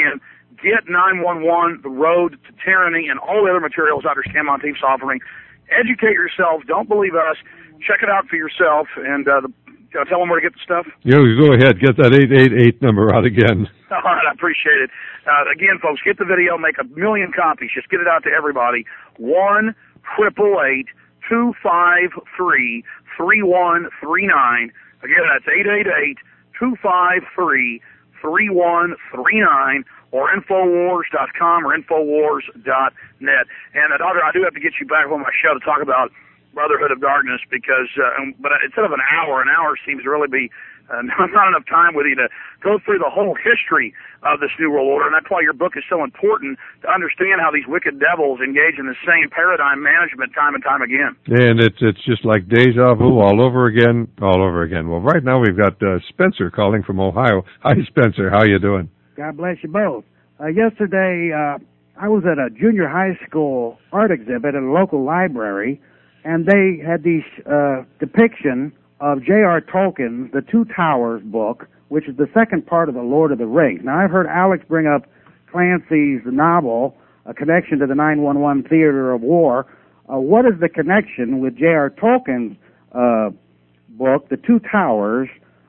Get nine one one, The Road to Tyranny, and all the other materials Doctor Stan Monteith's offering. Educate yourself. Don't believe us. Check it out for yourself, and uh, the, uh, tell them where to get the stuff. Yeah, go ahead. Get that eight eight eight number out again. All right, I appreciate it. Uh, again, folks, get the video. Make a million copies. Just get it out to everybody. one triple eight two five three three one three nine. Again, that's eight eight eight two five three three one three nine. Or Infowars dot com or Infowars dot net. And, uh, Doctor, I do have to get you back on my show to talk about Brotherhood of Darkness because, uh, but instead of an hour, an hour seems to really be uh, not enough time with you to go through the whole history of this New World Order. And that's why your book is so important, to understand how these wicked devils engage in the same paradigm management time and time again. And it's it's just like deja vu all over again, all over again. Well, right now we've got uh, Spencer calling from Ohio. Hi, Spencer. How you doing? God bless you both. Uh, yesterday, uh, I was at a junior high school art exhibit at a local library, and they had this uh, depiction of J R Tolkien's The Two Towers book, which is the second part of The Lord of the Rings. Now, I've heard Alex bring up Clancy's novel, A Connection to the nine one one Theater of War. Uh, what is the connection with J R Tolkien's uh, book, The Two Towers?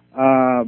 Uh,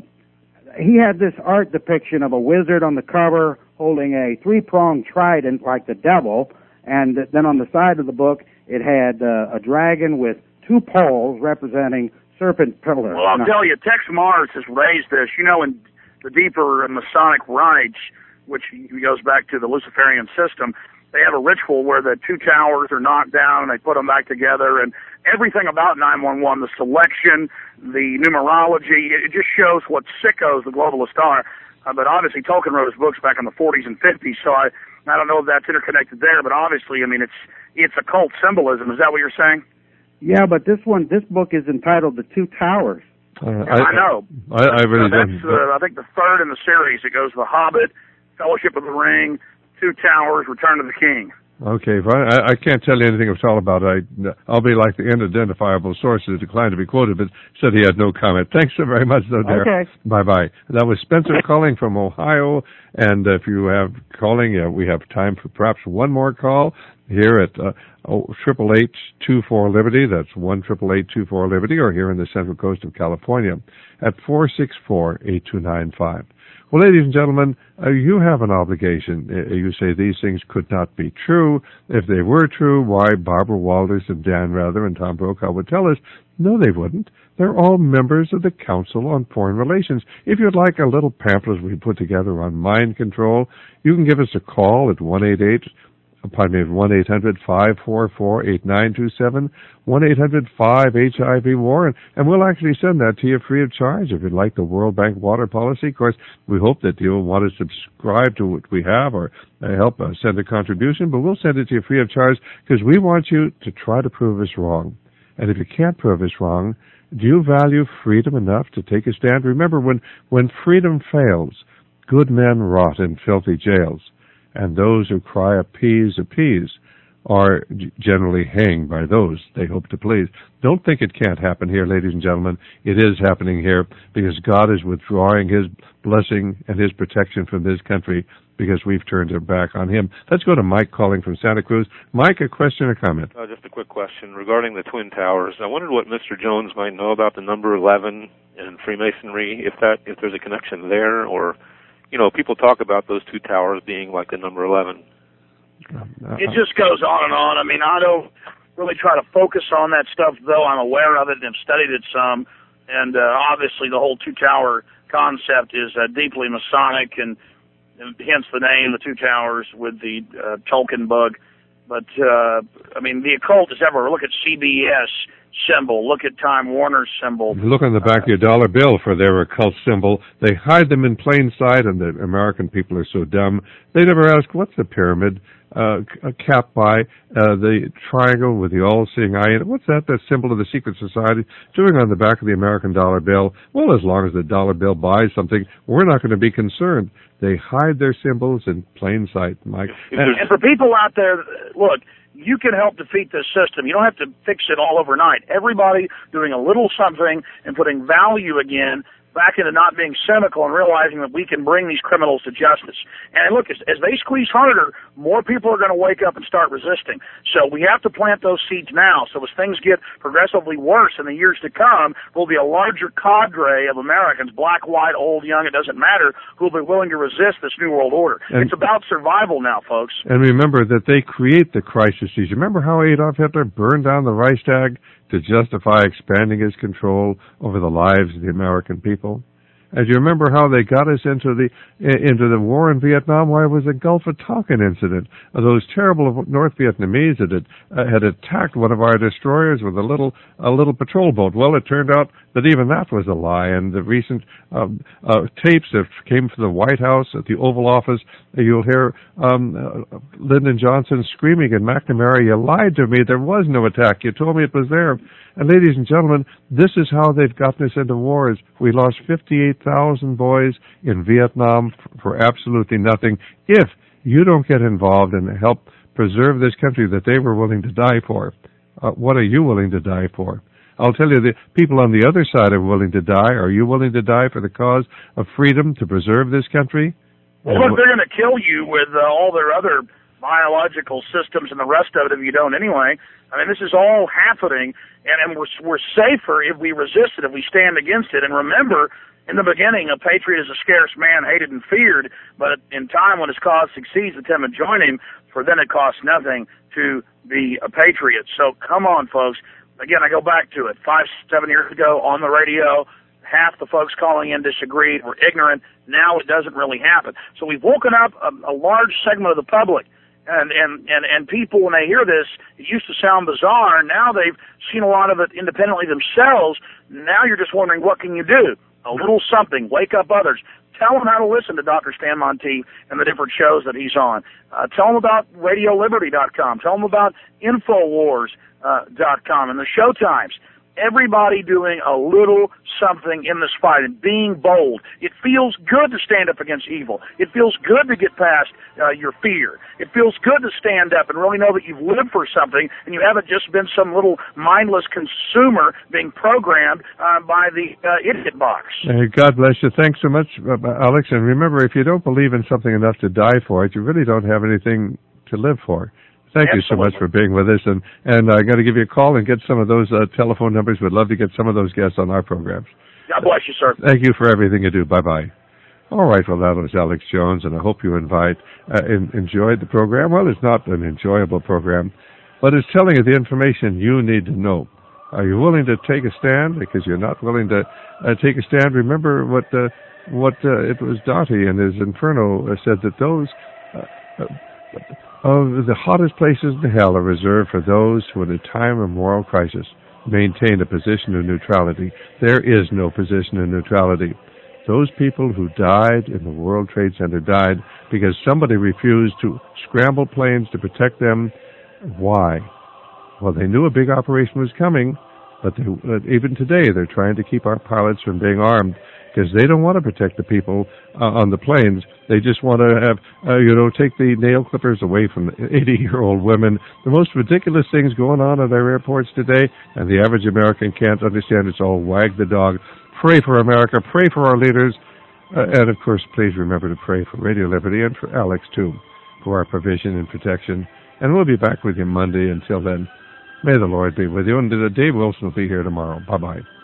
he had this art depiction of a wizard on the cover holding a three-pronged trident like the devil, and then on the side of the book it had uh, a dragon with two poles representing serpent pillars. Well, I'll now, tell you, Tex Mars has raised this. You know, in the deeper Masonic rites, which goes back to the Luciferian system, they have a ritual where the two towers are knocked down and they put them back together, and everything about nine one one, the selection, the numerology, it just shows what sickos the globalists are. Uh, but obviously Tolkien wrote his books back in the forties and fifties, so I I don't know if that's interconnected there, but obviously, I mean, it's it's occult symbolism. Is that what you're saying? Yeah, but this one, this book is entitled The Two Towers. Uh, yeah, I, I know. I, I really uh, don't. That's, uh, I think the third in the series. It goes The Hobbit, Fellowship of the Ring, Two Towers, Return of the King. Okay, fine. I, I can't tell you anything at all about it. I, I'll be like the unidentifiable source who declined to be quoted, but said he had no comment. Thanks so very much, though, dear. Okay. Bye-bye. That was Spencer calling from Ohio, and if you have calling, uh, we have time for perhaps one more call here at uh, oh, triple eight two four Liberty. That's one triple eight two four Liberty, or here in the Central Coast of California at four six four eight two nine five. Well, ladies and gentlemen, uh, you have an obligation. Uh, you say these things could not be true. If they were true, why Barbara Walters and Dan Rather and Tom Brokaw would tell us, no, they wouldn't. They're all members of the Council on Foreign Relations. If you'd like a little pamphlet we put together on mind control, you can give us a call at one eight eight, pardon me, one eight hundred five four four eight nine two seven, one eight hundred five H I V war, and, and we'll actually send that to you free of charge if you'd like the World Bank water policy. Of course, we hope that you'll want to subscribe to what we have or uh, help uh, send a contribution, but we'll send it to you free of charge because we want you to try to prove us wrong. And if you can't prove us wrong, do you value freedom enough to take a stand? Remember, when, when freedom fails, good men rot in filthy jails, and those who cry appease, appease, are generally hanged by those they hope to please. Don't think it can't happen here, ladies and gentlemen. It is happening here because God is withdrawing His blessing and His protection from this country because we've turned our back on Him. Let's go to Mike calling from Santa Cruz. Mike, a question or comment? Uh, just a quick question regarding the Twin Towers. I wondered what Mister Jones might know about the number eleven in Freemasonry, if that if there's a connection there, or, you know, people talk about those two towers being like the number eleven. Uh, it just goes on and on. I mean, I don't really try to focus on that stuff, though I'm aware of it and have studied it some. And uh, obviously the whole two-tower concept is uh, deeply Masonic, and, and hence the name, the two towers with the uh, Tolkien bug. But, uh, I mean, the occult is everywhere. Look at C B S symbol. Look at Time Warner symbol. Look on the back uh, of your dollar bill for their occult symbol. They hide them in plain sight, and the American people are so dumb. They never ask, what's the pyramid uh, capped by? Uh, the triangle with the all-seeing eye in it. What's that? That symbol of the secret society doing on the back of the American dollar bill? Well, as long as the dollar bill buys something, we're not going to be concerned. They hide their symbols in plain sight, Mike. And, and for people out there, look, you can help defeat this system. You don't have to fix it all overnight. Everybody doing a little something and putting value again back into not being cynical and realizing that we can bring these criminals to justice. And look, as, as they squeeze harder, more people are going to wake up and start resisting. So we have to plant those seeds now. So as things get progressively worse in the years to come, there'll be a larger cadre of Americans, black, white, old, young, it doesn't matter, who will be willing to resist this New World Order. And, it's about survival now, folks. And remember that they create the crises. Remember how Adolf Hitler burned down the Reichstag to justify expanding his control over the lives of the American people? And you remember how they got us into the into the war in Vietnam? Why, it was a Gulf of Tonkin incident. Those terrible North Vietnamese that had, uh, had attacked one of our destroyers with a little a little patrol boat. Well, it turned out that even that was a lie. And the recent um, uh, tapes that came from the White House at the Oval Office, you'll hear um, uh, Lyndon Johnson screaming at McNamara, "You lied to me. There was no attack. You told me it was there." And ladies and gentlemen, this is how they've gotten us into wars. We lost fifty-eight thousand boys in Vietnam for absolutely nothing. If you don't get involved and help preserve this country that they were willing to die for, uh, what are you willing to die for? I'll tell you, the people on the other side are willing to die. Are you willing to die for the cause of freedom to preserve this country? Well, look, they're going to kill you with uh, all their other biological systems and the rest of it if you don't anyway. I mean, this is all happening, and, and we're, we're safer if we resist it, if we stand against it. And remember, in the beginning, a patriot is a scarce man, hated and feared, but in time when his cause succeeds, the time to join him, for then it costs nothing to be a patriot. So come on, folks. Again, I go back to it. Five, seven years ago on the radio, half the folks calling in disagreed, were ignorant. Now it doesn't really happen. So we've woken up a, a large segment of the public. And, and, and, and people, when they hear this, it used to sound bizarre. Now they've seen a lot of it independently themselves. Now you're just wondering, what can you do? A little something. Wake up others. Tell them how to listen to Doctor Stan Monteith and the different shows that he's on. Uh, tell them about radio liberty dot com. Tell them about infowars dot com and the show times. Everybody doing a little something in this fight and being bold. It feels good to stand up against evil. It feels good to get past uh, your fear. It feels good to stand up and really know that you've lived for something and you haven't just been some little mindless consumer being programmed uh, by the uh, idiot box. Uh, God bless you. Thanks so much, uh, Alex. And remember, if you don't believe in something enough to die for it, you really don't have anything to live for. Thank Absolutely. you so much for being with us, and and I got to give you a call and get some of those uh, telephone numbers. We'd love to get some of those guests on our programs. God bless you, sir. Thank you for everything you do. Bye bye. All right, well, that was Alex Jones, and I hope you invite uh, in, enjoyed the program. Well, it's not an enjoyable program, but it's telling you the information you need to know. Are you willing to take a stand? Because you're not willing to uh, take a stand. Remember what uh, what uh, it was Dante in his Inferno uh, said that those. Uh, uh, Of the hottest places in hell are reserved for those who, in a time of moral crisis, maintain a position of neutrality. There is no position of neutrality. Those people who died in the World Trade Center died because somebody refused to scramble planes to protect them. Why? Well, they knew a big operation was coming, but they, uh, even today they're trying to keep our pilots from being armed because they don't want to protect the people uh, on the planes. They just want to have, uh, you know, take the nail clippers away from eighty-year-old women. The most ridiculous things going on at our airports today, and the average American can't understand. It's all wag the dog. Pray for America. Pray for our leaders. Uh, and, of course, please remember to pray for Radio Liberty and for Alex, too, for our provision and protection. And we'll be back with you Monday. Until then, may the Lord be with you. And uh, Dave Wilson will be here tomorrow. Bye-bye.